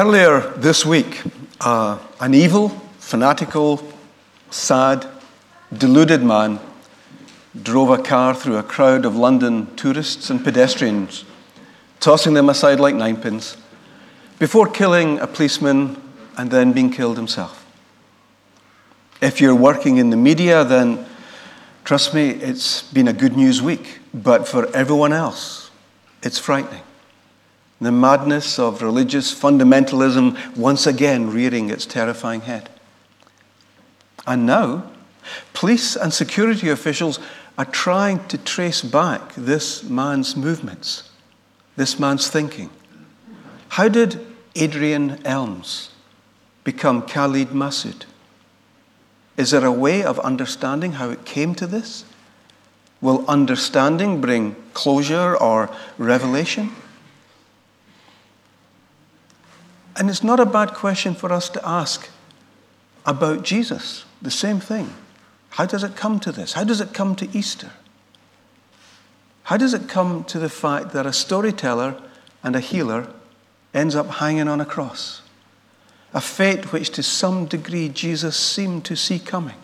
Earlier this week, an evil, fanatical, sad, deluded man drove a car through a crowd of London tourists and pedestrians, tossing them aside like ninepins, before killing a policeman and then being killed himself. If you're working in the media, then trust me, it's been a good news week. But for everyone else, it's frightening. The madness of religious fundamentalism once again rearing its terrifying head. And now, police and security officials are trying to trace back this man's movements, this man's thinking. How did Adrian Elms become Khalid Masood? Is there a way of understanding how it came to this? Will understanding bring closure or revelation? And it's not a bad question for us to ask about Jesus. The same thing. How does it come to this? How does it come to Easter? How does it come to the fact that a storyteller and a healer ends up hanging on a cross? A fate which to some degree Jesus seemed to see coming.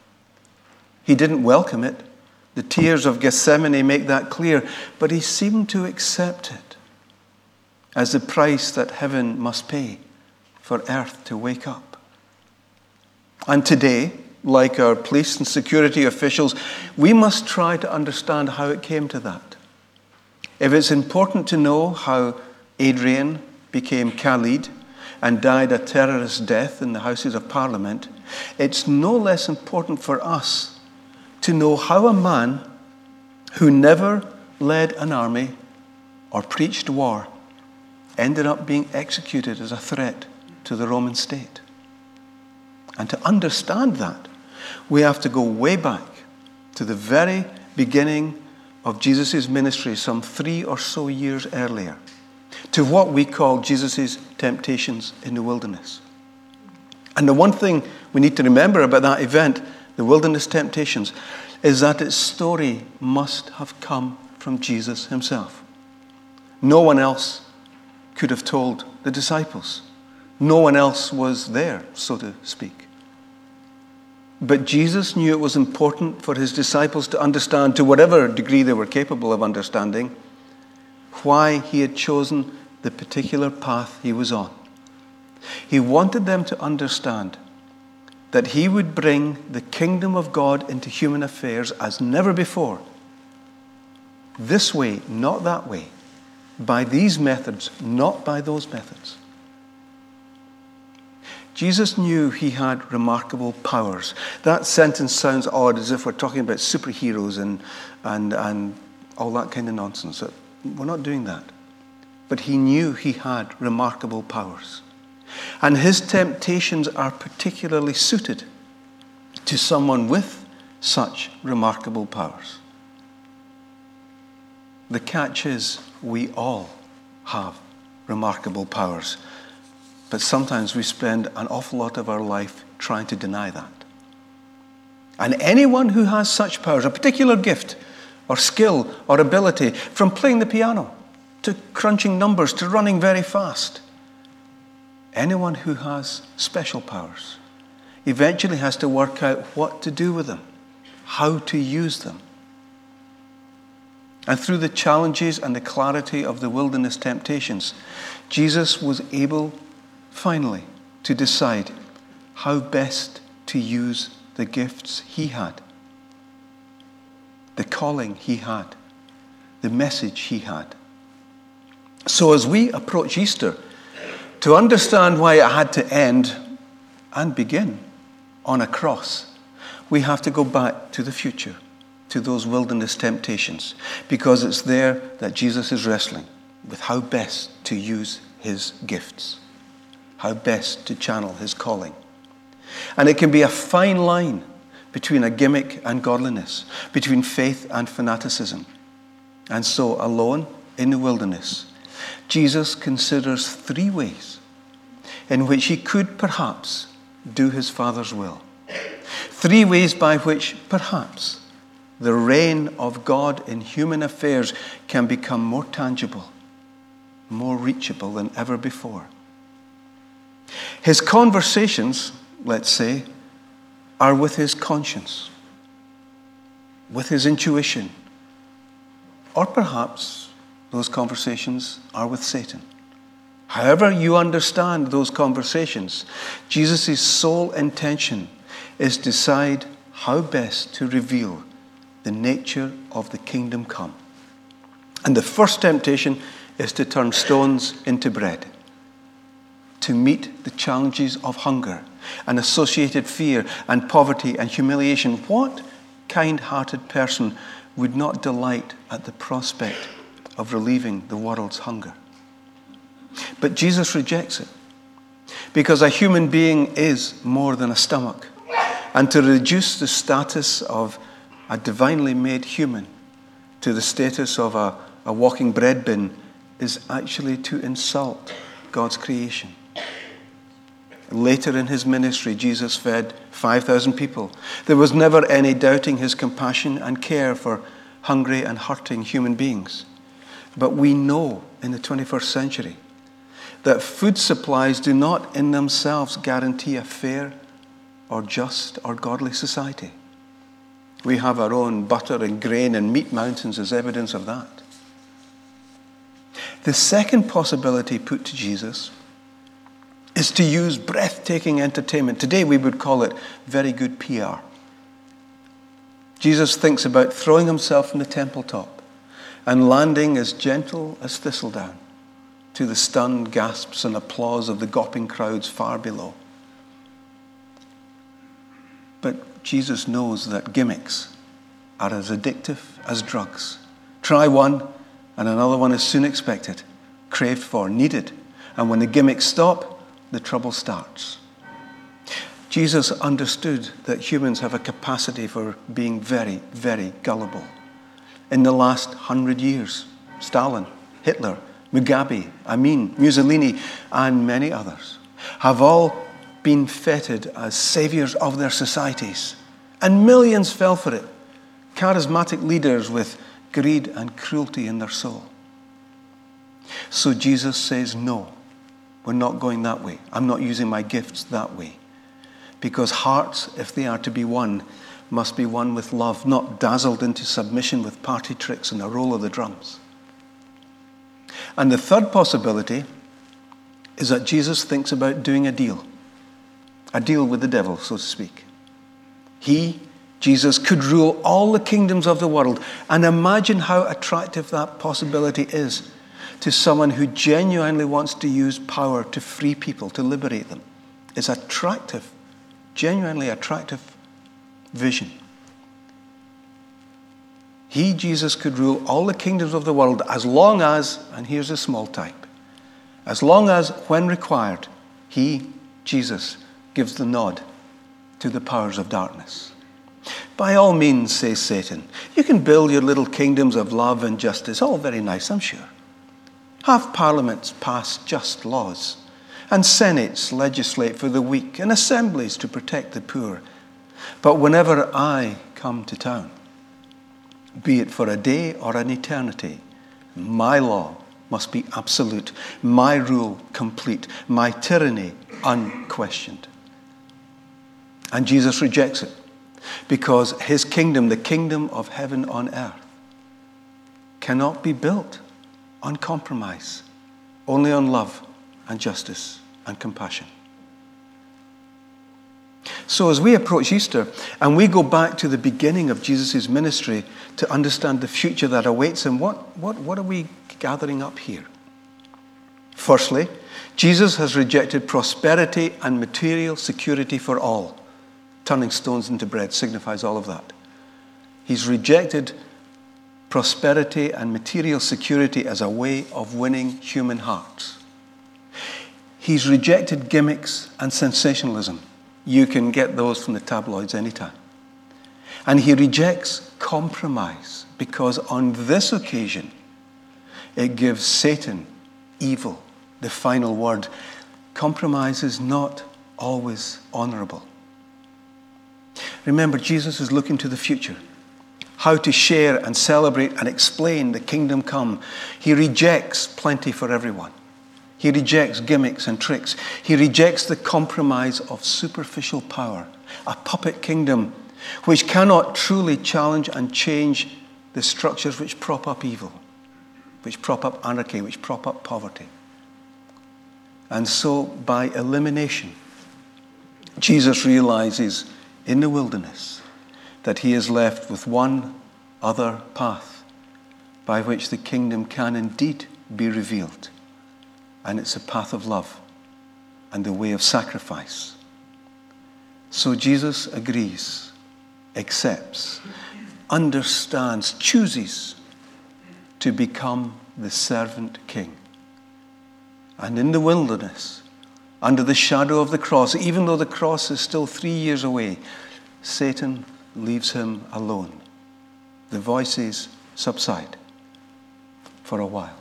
He didn't welcome it. The tears of Gethsemane make that clear, but he seemed to accept it as the price that heaven must pay for earth to wake up. And today, like our police and security officials, we must try to understand how it came to that. If it's important to know how Adrian became Khalid and died a terrorist death in the Houses of Parliament, it's no less important for us to know how a man who never led an army or preached war ended up being executed as a threat to the Roman state. And to understand that, we have to go way back to the very beginning of Jesus' ministry, some 3 or so years earlier, to what we call Jesus' temptations in the wilderness. And the one thing we need to remember about that event, the wilderness temptations, is that its story must have come from Jesus himself. No one else could have told the disciples. No one else was there, so to speak. But Jesus knew it was important for his disciples to understand, to whatever degree they were capable of understanding, why he had chosen the particular path he was on. He wanted them to understand that he would bring the kingdom of God into human affairs as never before. This way, not that way. By these methods, not by those methods. Jesus knew he had remarkable powers. That sentence sounds odd, as if we're talking about superheroes and all that kind of nonsense. We're not doing that. But he knew he had remarkable powers. And his temptations are particularly suited to someone with such remarkable powers. The catch is, we all have remarkable powers. But sometimes we spend an awful lot of our life trying to deny that. And anyone who has such powers, a particular gift or skill or ability, from playing the piano to crunching numbers to running very fast, anyone who has special powers eventually has to work out what to do with them, how to use them. And through the challenges and the clarity of the wilderness temptations, Jesus was able, finally, to decide how best to use the gifts he had, the calling he had, the message he had. So as we approach Easter, to understand why it had to end and begin on a cross, we have to go back to the future, to those wilderness temptations, because it's there that Jesus is wrestling with how best to use his gifts, how best to channel his calling. And it can be a fine line between a gimmick and godliness, between faith and fanaticism. And so, alone in the wilderness, Jesus considers 3 ways in which he could perhaps do his Father's will. 3 ways by which perhaps the reign of God in human affairs can become more tangible, more reachable than ever before. His conversations, let's say, are with his conscience, with his intuition, or perhaps those conversations are with Satan. However you understand those conversations, Jesus' sole intention is to decide how best to reveal the nature of the kingdom come. And the first temptation is to turn stones into bread, to meet the challenges of hunger and associated fear and poverty and humiliation. What kind-hearted person would not delight at the prospect of relieving the world's hunger? But Jesus rejects it, because a human being is more than a stomach. And to reduce the status of a divinely made human to the status of a walking bread bin is actually to insult God's creation. Later in his ministry, Jesus fed 5,000 people. There was never any doubting his compassion and care for hungry and hurting human beings. But we know in the 21st century that food supplies do not in themselves guarantee a fair or just or godly society. We have our own butter and grain and meat mountains as evidence of that. The second possibility put to Jesus is to use breathtaking entertainment. Today we would call it very good PR. Jesus thinks about throwing himself from the temple top and landing as gentle as thistledown to the stunned gasps and applause of the gawping crowds far below. But Jesus knows that gimmicks are as addictive as drugs. Try one, and another one is soon expected, craved for, needed. And when the gimmicks stop, the trouble starts. Jesus understood that humans have a capacity for being very, very gullible. In the last 100 years, Stalin, Hitler, Mugabe, Amin, Mussolini, and many others have all been feted as saviors of their societies. And millions fell for it. Charismatic leaders with greed and cruelty in their soul. So Jesus says, no, we're not going that way. I'm not using my gifts that way. Because hearts, if they are to be won, must be won with love, not dazzled into submission with party tricks and the roll of the drums. And the third possibility is that Jesus thinks about doing a deal with the devil, so to speak. He, Jesus, could rule all the kingdoms of the world. And imagine how attractive that possibility is to someone who genuinely wants to use power to free people, to liberate them. It's attractive, genuinely attractive vision. He, Jesus, could rule all the kingdoms of the world as long as, and here's a small type, as long as, when required, he, Jesus, gives the nod to the powers of darkness. By all means, says Satan, you can build your little kingdoms of love and justice, all very nice, I'm sure. Have parliaments pass just laws, and senates legislate for the weak, and assemblies to protect the poor. But whenever I come to town, be it for a day or an eternity, my law must be absolute, my rule complete, my tyranny unquestioned. And Jesus rejects it, because his kingdom, the kingdom of heaven on earth, cannot be built on compromise, only on love and justice and compassion. So as we approach Easter and we go back to the beginning of Jesus' ministry to understand the future that awaits him, what are we gathering up here? Firstly, Jesus has rejected prosperity and material security for all. Turning stones into bread signifies all of that. He's rejected prosperity and material security as a way of winning human hearts. He's rejected gimmicks and sensationalism. You can get those from the tabloids anytime. And he rejects compromise because on this occasion, it gives Satan, evil, the final word. Compromise is not always honorable. Remember, Jesus is looking to the future, how to share and celebrate and explain the kingdom come. He rejects plenty for everyone. He rejects gimmicks and tricks. He rejects the compromise of superficial power, a puppet kingdom which cannot truly challenge and change the structures which prop up evil, which prop up anarchy, which prop up poverty. And so, by elimination, Jesus realizes in the wilderness that he is left with one other path by which the kingdom can indeed be revealed. And it's a path of love and the way of sacrifice. So Jesus agrees, accepts, understands, chooses to become the servant king. And in the wilderness, under the shadow of the cross, even though the cross is still 3 years away, Satan leaves him alone. The voices subside for a while.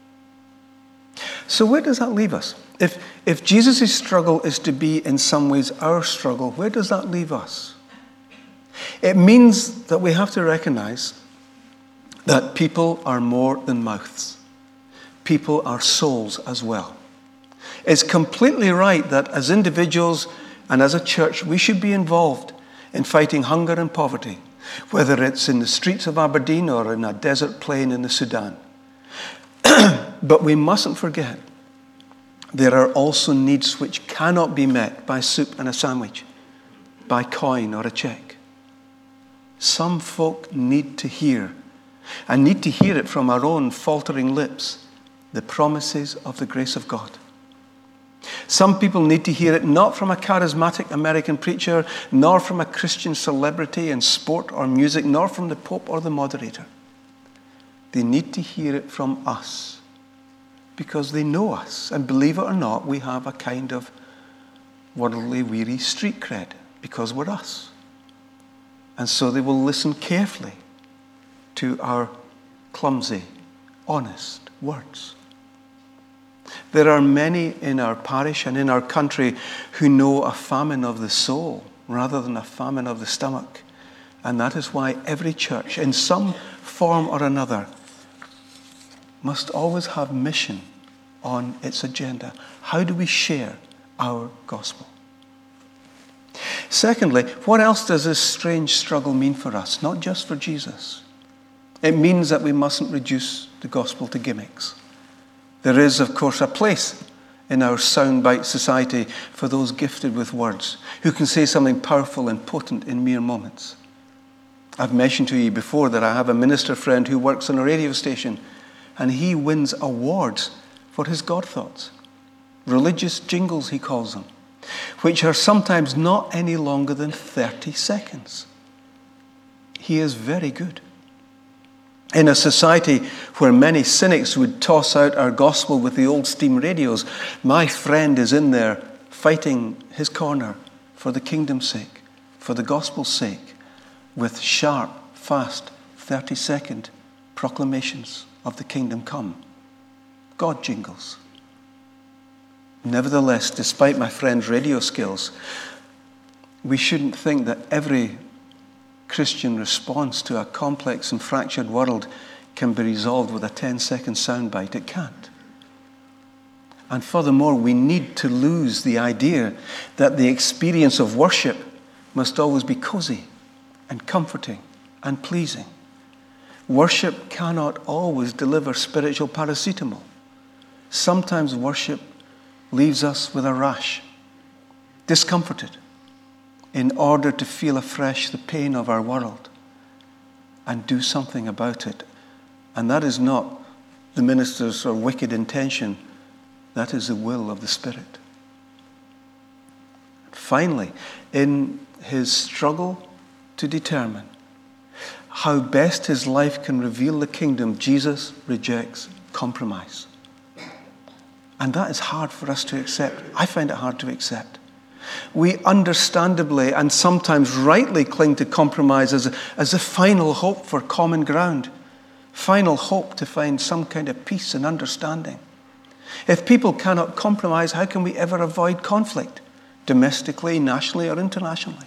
So where does that leave us? If Jesus' struggle is to be in some ways our struggle, where does that leave us? It means that we have to recognize that people are more than mouths. People are souls as well. It's completely right that as individuals and as a church, we should be involved in fighting hunger and poverty, whether it's in the streets of Aberdeen or in a desert plain in the Sudan. But we mustn't forget there are also needs which cannot be met by soup and a sandwich, by coin or a check. Some folk need to hear, and need to hear it from our own faltering lips, the promises of the grace of God. Some people need to hear it not from a charismatic American preacher, nor from a Christian celebrity in sport or music, nor from the Pope or the moderator. They need to hear it from us, because they know us. And believe it or not, we have a kind of worldly, weary street cred, because we're us. And so they will listen carefully to our clumsy, honest words. There are many in our parish and in our country who know a famine of the soul rather than a famine of the stomach. And that is why every church, in some form or another, must always have mission on its agenda. How do we share our gospel? Secondly, what else does this strange struggle mean for us? Not just for Jesus. It means that we mustn't reduce the gospel to gimmicks. There is, of course, a place in our soundbite society for those gifted with words, who can say something powerful and potent in mere moments. I've mentioned to you before that I have a minister friend who works on a radio station, and he wins awards for his God thoughts. Religious jingles, he calls them, which are sometimes not any longer than 30 seconds. He is very good. In a society where many cynics would toss out our gospel with the old steam radios, my friend is in there fighting his corner for the kingdom's sake, for the gospel's sake, with sharp, fast, 30-second proclamations of the kingdom come. God jingles. Nevertheless, despite my friend's radio skills, we shouldn't think that every Christian response to a complex and fractured world can be resolved with a 10-second soundbite. It can't. And furthermore, we need to lose the idea that the experience of worship must always be cozy and comforting and pleasing. Worship cannot always deliver spiritual paracetamol. Sometimes worship leaves us with a rash, discomforted, in order to feel afresh the pain of our world and do something about it. And that is not the minister's or wicked intention. That is the will of the Spirit. Finally, in his struggle to determine how best his life can reveal the kingdom, Jesus rejects compromise. And that is hard for us to accept. I find it hard to accept. We understandably and sometimes rightly cling to compromise as a final hope for common ground, final hope to find some kind of peace and understanding. If people cannot compromise, how can we ever avoid conflict, domestically, nationally, or internationally?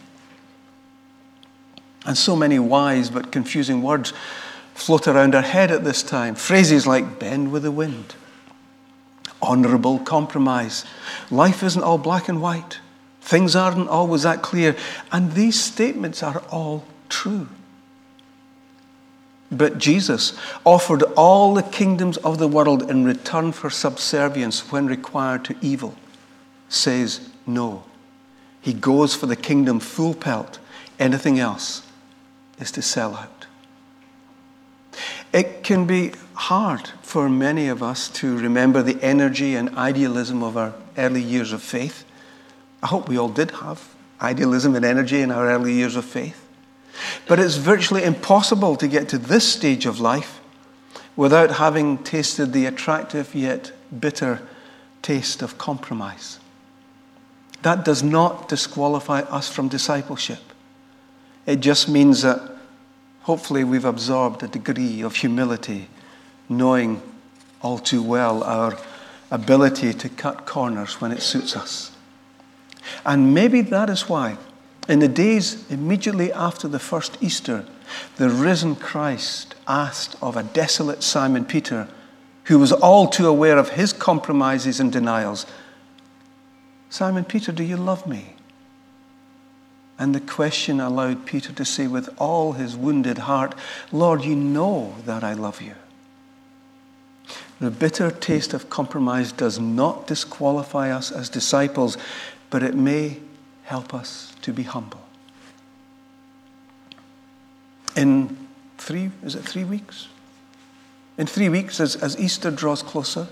And so many wise but confusing words float around our head at this time. Phrases like bend with the wind, honorable compromise. Life isn't all black and white. Things aren't always that clear. And these statements are all true. But Jesus offered all the kingdoms of the world in return for subservience when required to evil. Says no. He goes for the kingdom full pelt. Anything else is to sell out. It can be hard for many of us to remember the energy and idealism of our early years of faith. I hope we all did have idealism and energy in our early years of faith. But it's virtually impossible to get to this stage of life without having tasted the attractive yet bitter taste of compromise. That does not disqualify us from discipleship. It just means that hopefully we've absorbed a degree of humility, knowing all too well our ability to cut corners when it suits us. And maybe that is why, in the days immediately after the first Easter, the risen Christ asked of a desolate Simon Peter, who was all too aware of his compromises and denials, "Simon Peter, do you love me?" And the question allowed Peter to say with all his wounded heart, "Lord, you know that I love you." The bitter taste of compromise does not disqualify us as disciples, but it may help us to be humble. In 3 weeks? In 3 weeks, as Easter draws closer,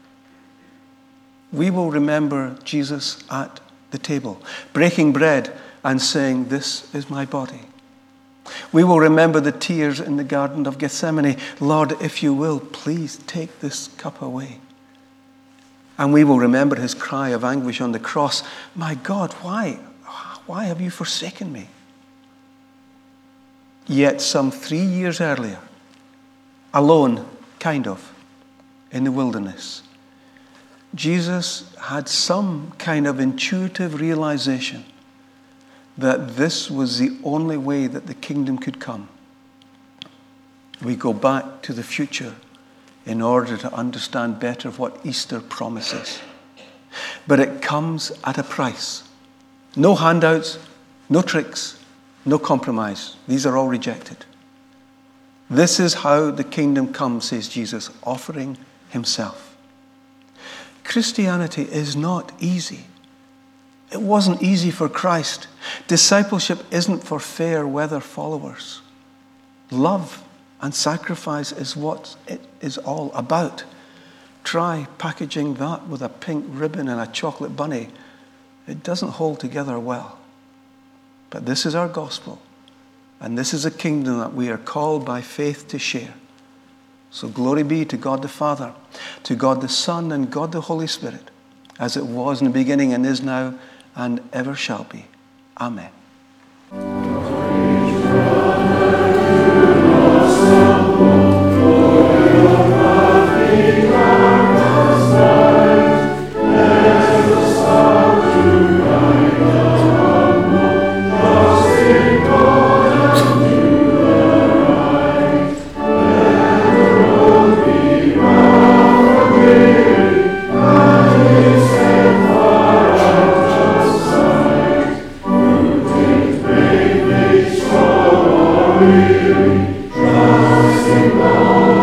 we will remember Jesus at the table, breaking bread and saying, "This is my body." We will remember the tears in the Garden of Gethsemane. "Lord, if you will, please take this cup away." And we will remember his cry of anguish on the cross, "My God, why have you forsaken me?" Yet some 3 years earlier, alone, kind of, in the wilderness, Jesus had some kind of intuitive realization that this was the only way that the kingdom could come. We go back to the future in order to understand better what Easter promises. But it comes at a price. No handouts, no tricks, no compromise. These are all rejected. This is how the kingdom comes, says Jesus, offering himself. Christianity is not easy. It wasn't easy for Christ. Discipleship isn't for fair weather followers. Love and sacrifice is what it is all about. Try packaging that with a pink ribbon and a chocolate bunny. It doesn't hold together well. But this is our gospel. And this is a kingdom that we are called by faith to share. So glory be to God the Father, to God the Son, and God the Holy Spirit, as it was in the beginning and is now and ever shall be. Amen. Trust in God.